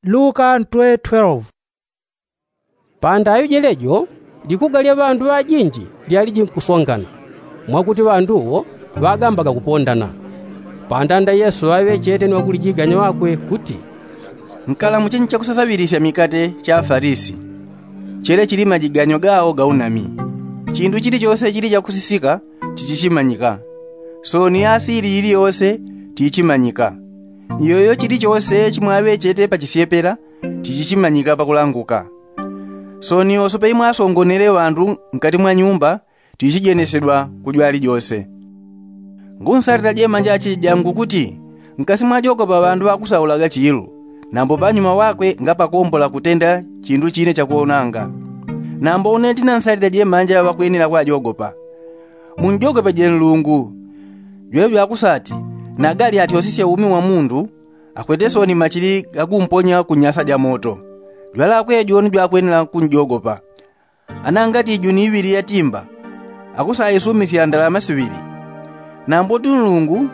Luka 12. Pandayo jelejo likugalya bandu bajinji lyali jinkusongana mwakuti banduwo bagambaga kupondana. Pandanda Yesu awechete niwakulijiganya wakwe kuti nkalamu chenyi chakusasabirisya mikate cha Afarisi chele chili majiganyo gawo gaunami. Chindu chilichonse chili chakusisika chichimanyika, so ni asili iliyonse tichimanyika. Iyoyo chilichonse chimwawechete pachisiyepera tichimanyika pakulanguka. So ni osope mwasongonere wandu nkati mwa nyumba tichijenesedwa kudya lijose. Ngunsalira jemanja achijangu kuti nkasi mwajoka pa bandu akusaulaga chilu nambo panyuma wakwe ngapakombola kutenda chindu chine chakuonanga. Nambo uneti nansalira jemanja wakwenera kwa jogopa. Munjogopa jenlungu jwe byakusati nagali ati osisya umi wa mundu akweteso ni machili akumponya kunyasa ja moto. Jwala kwe joni jwakwenera kunjogopa. Anangati juni ibiri ya timba akusa yesumisi ndalama sibiri. Nambo tulungu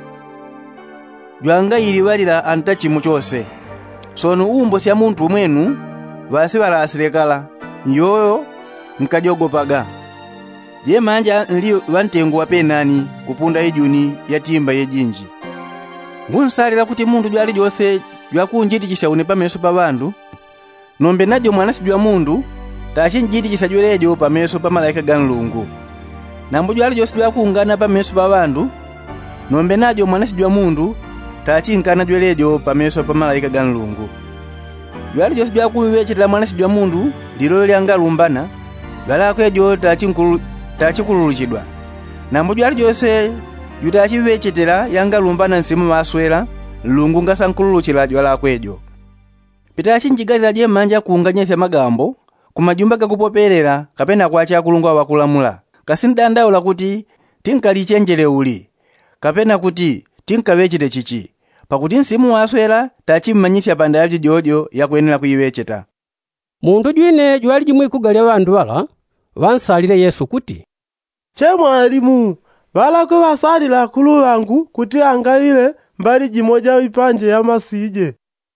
jwanga ili walira antachi muchose. Sono umbo sya muntu mwenu basi barasirekala yoyo nkajogopaga. Je manja nli wantengu wapenani kupunda ijuni ya timba yejinji. Ngunsalira kuti mundu jwali jose jwakunjiti chisaune pameso pa bandu nombe najo mwanasi jwa mundu tachinjiti chisajwelejo pameso pa malaika ganlungu. Nambo jwali jose jwakungana pameso pa bandu nombe najo mwanasi jwa mundu tachinkana jwelejo pameso pa malaika ganlungu. Jwali jose jwakuwechitira mwanasi jwa mundu lilo lyanga lumbana jwala kwejo tachikululuchidwa. Nambo jwali jose yutachiwechetera yanga lumbana nsimu maswera lungu ngasankululuchira jwala kwejo. Pitachinjigalira je manja kuunganyesa magambo kumajumba gakupoperera kapena kwacha kulungu awakulamula. Kasindandaula kuti tinkalichenjere uli kapena kuti tinkawechite chichi pakuti nsimu waswera tachimmanyisya pandayo jojo yakwenera kuyiwecheta. Mundu jwine jwali jimwe kugalya bandu bala wansalire Yesu kuti che mwalimu balakwe basalira akulu bangu kuti angawile mbali jimoja ipanje ya masije.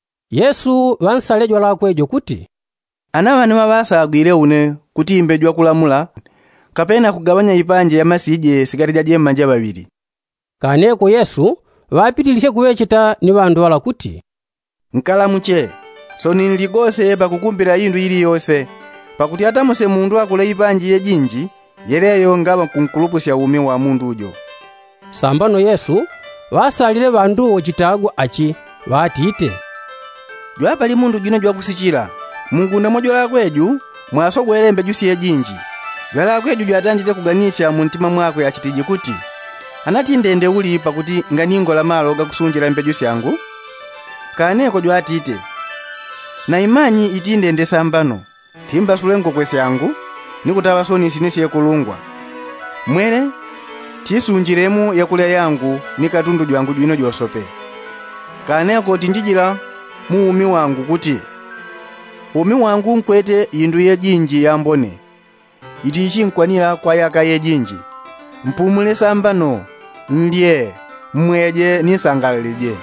Yesu wansale jwala kwejo kuti anabana babasagwire une kuti imbejwa kulamula kapena kugabanya ipanje ya masije sigatija je manja babiri. Kaneko Yesu wapitilise kuwecheta ni bandu bala kuti nkalamuche so niligose pakukumbira indu ili yose pakuti atamuse mundu akule ipanje yejinji yeleyo ngaba kunkulupusya umi wa mundu ujo. Sambano Yesu wasalire bandu ochitago achi watite jwapali mundu jino jwakusichira mungunda mojola kweju mwasogwele mbejusi yejinji jwala kweju jwatanjite kuganisha muntima mwakwe achitije kuti anati ndende uli pakuti nganingola malo gakusunjira mbejusi yangu. Kaneko jwatite na imanyi itinde ndende sambano timba sulengo kwese yangu nikutawa soni sinisiye kulungwa mwere tisunjiremu yakulya yangu nikatundu jwangu jwino josope. Kaneko tindijira muumi wangu kuti umi wangu nkwete indu yejinji yambone itichi nkwanira kwa yaka yejinji mpumule sambano ndye mweje nisangalije.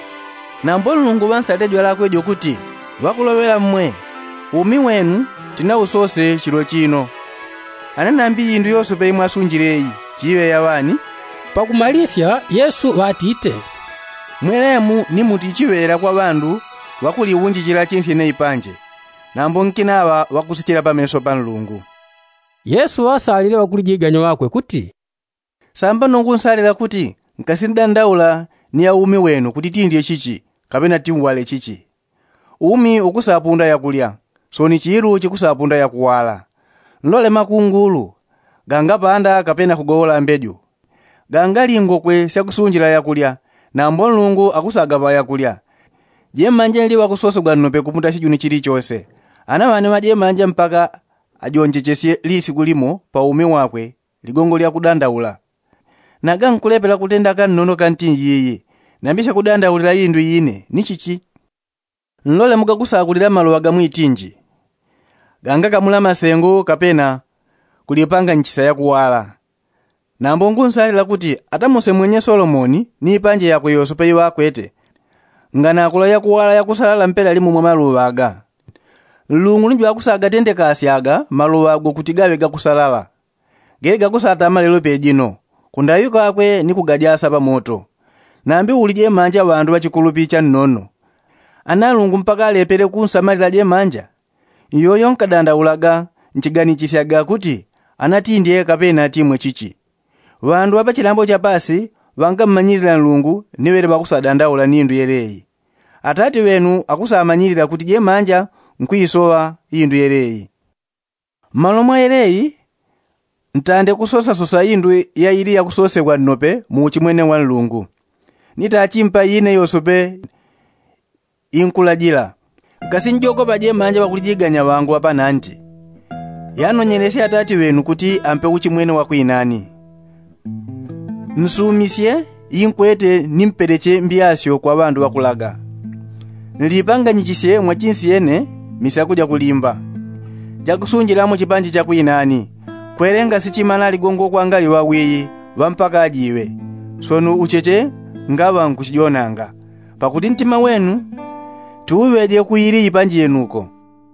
Nambo Mulungu wansate jwala kwejo kuti wakulowera mmwe umi wenu tinawusose chilo chino. Ananambi indu yosope imwe asunjireyi chiwe yawani. Pakumalisya Yesu watite mwelemu ni muti chiwera kwa bandu wakuli unjijira chinsi ne ipanje nambo nkinawa wakusichira pameso pa Mulungu. Yesu wasalire wakulijiganya wakwe kuti sambano ngunsalira kuti nkasindandaula ni ya umi wenu kuti tindye chichi kapena timwale chichi. Umi ukusapunda yakulya so ni chiru chikusapunda yakuwala. Nlole makungulu ganga panda kapena kugowola mbeju gangali ngokwe syakusunjira yakulya nambo Mulungu akusagaba yakulya. Je manje ndi wakusosogwa nope kupunda chijuni chili chose. Anabane maje manje mpaka ajonjechesye lisi kulimo pa umi wakwe ligongo lya kudandaula. Naga nkulepera kutenda kanono kantinji yeye nambisha kudandaulira indu yine ni chichi. Nlole mukakusakulira malo agamwitinji ganga kamula masengo kapena kulipanga nchisa yakuwala. Nambo ngunsalira kuti atamuse mwenye Solomoni ni ipanje yakwe yosope wakwete nganakula yakuwala yakusalala mpela limu mwa maluwa aga. Lungu ninjo akusaga tende kasyaga maluwa ago kuti gawe gakusalala. Gere gakusata amalelo pejino. Kundayuka akwe ni kugajasa pa moto. Nambi ulije manja wandu wachikulupi cha nnono. Analungu mpaka alepere kunsamalira je manja. Yoyo nkadanda ulaga nchigani chisyaga kuti anatindye kapena timwe chichi. Wandu apa chilambo cha pasi wangamanyirira lungu niwere bakusadandaula nindu yereyi. Atati wenu akusamanyirira kuti je manja nkwisowa indu yereyi. Malomwa yereyi ntande kusosa indu ya ili ya kusosekwa nnope mu chimwene wa lungu. Nitachimpa yine yosope inkulajila. Kasi njoko pa je manja bakulijiganya wangu apa nanti. Yanonyelese atati wenu kuti ampe uchimwene wa kuinani. Nsumisye inkwete nimpereche mbiasyo kwa bandu wakulaga. Nilipanga nichisye mwachinsi yene misakuja kulimba. Jakusunjilamo chipanji cha kuinani. Kwerenga sichimana ligongo kwa ngali wawiyi wampaka ajiwe. Sonu ucheche ngawa nkuchionanga. Pakuti ntima wenu tuweje kuiri ipanji yenuko.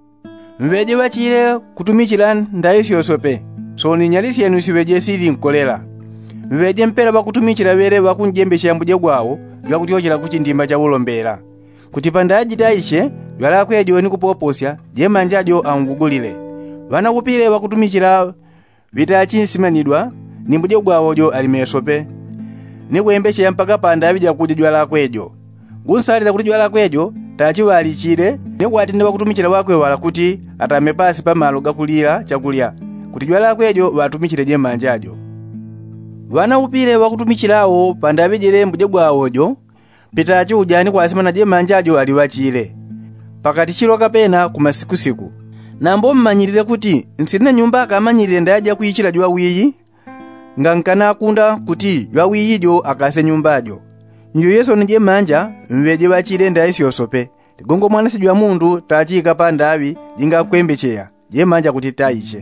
Mweje wachire kutumichila ndaisi yosope. Soni nyalisi yenu siweje siri nkolela. Mweje mpela bakutumichila were wakunjembe shambuje gwawo yakutyochela kuchindimba cha ulombera. Kutipanda ajitaishe yala kwejo ni kupoposya je manjajo angugulile. Wana kupile wakutumichila vitachinsimanidwa nimbuje gwawo jo alimesope. Ni kuembeshe mpaka panda abija kujijwala kwejo. Gunsalira kutijwala kwejo tachiwa alichire ni kwatinde wakutumichila wakwe wala kuti atamepasi pamalo gakulira chakulya. Kutijwala kwejo watumichile je manjajo. Wana upile wakutumichilawo panda abijire mbuje gwawo jo pitachi ujani kwa asimana je manjajo aliwachire. Pakati chilo kapena kumasiku. Nambo mmanyirire kuti nsirina nyumba akamanyirire ndaja kuyichira jwa wiyi ngankana akunda kuti jwa wiyi jo akase nyumbajo. Nyo Yesu nije manja mweje wachire ndaisi yosope. Gongo mwana sijwa mundu tachika pandavi jinga kwembecheya je manja kuti taiche.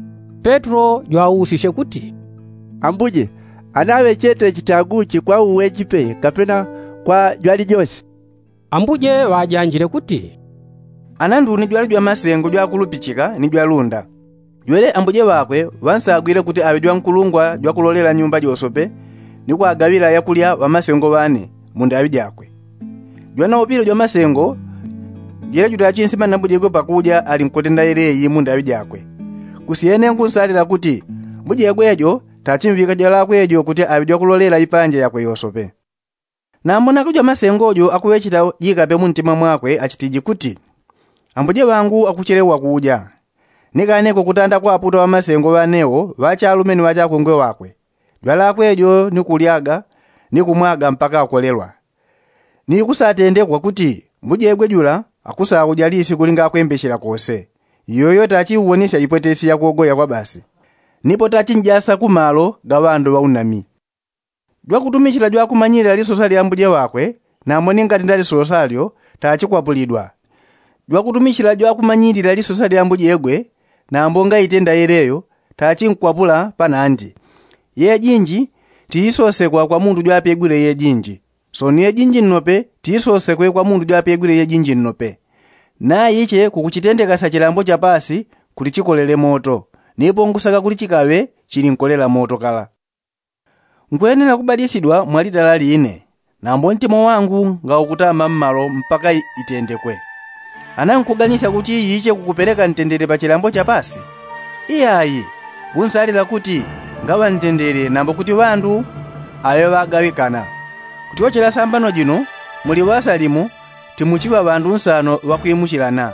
Petro jwausishe kuti ambuje anawe chete chitaguchi kwa uwe chipe kapena kwa jwali jose. Ambuje wajanjire kuti anandu ni jwali jwa masengo jwa kulupichika ni jwa lunda. Jwele ambuje wakwe wansagwire kuti awe jwa nkulungwa jwa kulolela nyumba josope ni kwa agawira yakulya wa masengo bane munda abijakwe. Jwana opiro jwa masengo jere jutachinsimana nambuje go pakuja ali nkotenda yereyi munda abijakwe. Kusiyene nkunsalira kuti mbuje gwejo tachimvika jala kwejo kuti abijwa kulolela ipanje yakwe yosope. Nambona kujwa masengojo akuwechita jikape muntima mwakwe achitiji kuti ambuje wangu akucherewa kuja. Nikaneko kutanda kwa aputo wa masengo wanewo wachalumeni wachakongwe wakwe. Jwala kwejo ni kulyaga ni kumwaga mpaka akolelwa. Ni kusatende kwa kuti mbuje gwejula akusa kujalisi kulinga kwembeshira kose. Yoyo tachi uwonesha ipwetesi ya kuogoya kwa basi. Nipo tachi njasa kumalo gawando wa unami. Jwa kutumichila jwa kumanyira lisosali ya mbuje wakwe na moninga tindali sosalio tachi kuapulidwa. Jwa kutumichila jwa kumanyirira lisosali ya mbuje egwe na mbonga itenda yereyo tachi nkuapula panandi. Ye jinji tiisosekwa kwa mundu jwa pegwire ye jinji. So ni ye jinji nnope tiisosekwe kwa mundu jwa pegwire ye jinji nnope. Na iche kukuchitendeka sa chilambo cha pasi kulichikolele moto. Nipo ngusaka kulichikawe chili nkolela moto kala. Nkwenena kubadisidwa mwalitala line. Na mbontimo wangu nga ukutama mmalo mpaka itendekwe. Anankuganisa kuti iche kukupeleka ntendere pa chilambo cha pasi. Iyayi, unsalira kuti ngawa ntendere nambo kuti wandu ayo bagawikana. Kuti wochera sambano jino muli wasalimu timuchiwa bandu nsano wakwimuchirana.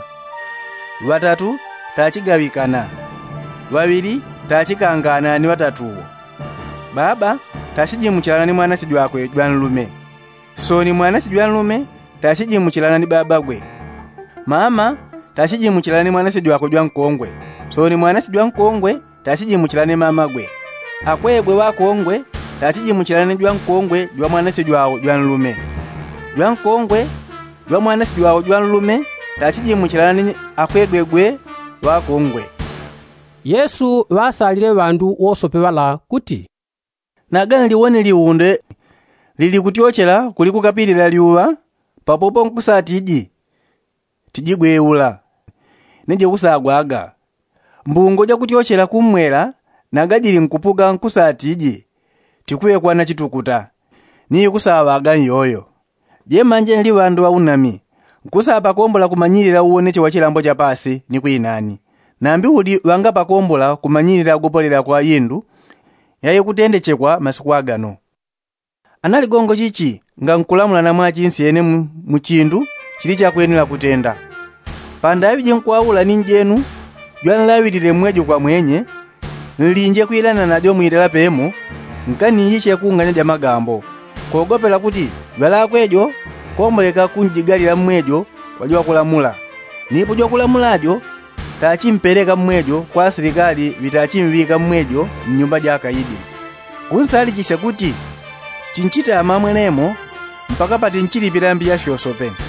Watatu tachigawikana. Wawili tachikangana ni watatuwo. Baba tachijimuchirana ni mwana chidwakwe jwanlume. So ni mwana chidwanlume tachijimuchirana ni baba gwe. Mama tachijimuchirana ni mwana chidwakwe jwankongwe. So ni mwana chidwankongwe tachijimuchirana ni mama gwe. Akwegwe wakongwe tachijimuchirana ni jwankongwe jwa mwana chidwawo jwanlume. Jwankongwe jwa mwana chidwawo jwanlume tachijimuchirana ni akwegwe wakongwe. Yesu wasalire bandu wosope wala kuti nagana liwone liunde lili kutyochela kuli kukapilira liuwa papopo nkusatiji tijigweula neje kusagwaga mbungo jakutyochera kumwera nagadili nkupuga nkusatiji tikuyekwana chitukuta niyo kusawaga yoyo je manje ndi wandu wa unami nkusapa kombola kumanyirira uoneche wa chilambo cha pasi ni kuinani nambi uli wanga pakombola kumanyirira kupolera kwa yindu yaye kutendechekwa masiku agano anali gongo chichi nga nkulamula na mwachinsi ene muchindu chili chakuyenera kutenda panda abije nkwaula ninjenu jwanlawirire mwejo kwa mwenye nlinje kuilana nadyo mwitela pemo nkaniyishe kunganya ja magambo kogopela kuti lwalakwejo komboleka kunjigalira mwejo wajua kulamula nipo jwa kulamulajo tachimpereka mwejo kwa serikali vitachimvika mwejo mnyumba ja kaidi kunsali chise kuti chinchita amamwenemo mpaka pati nchilipira mbiya shosope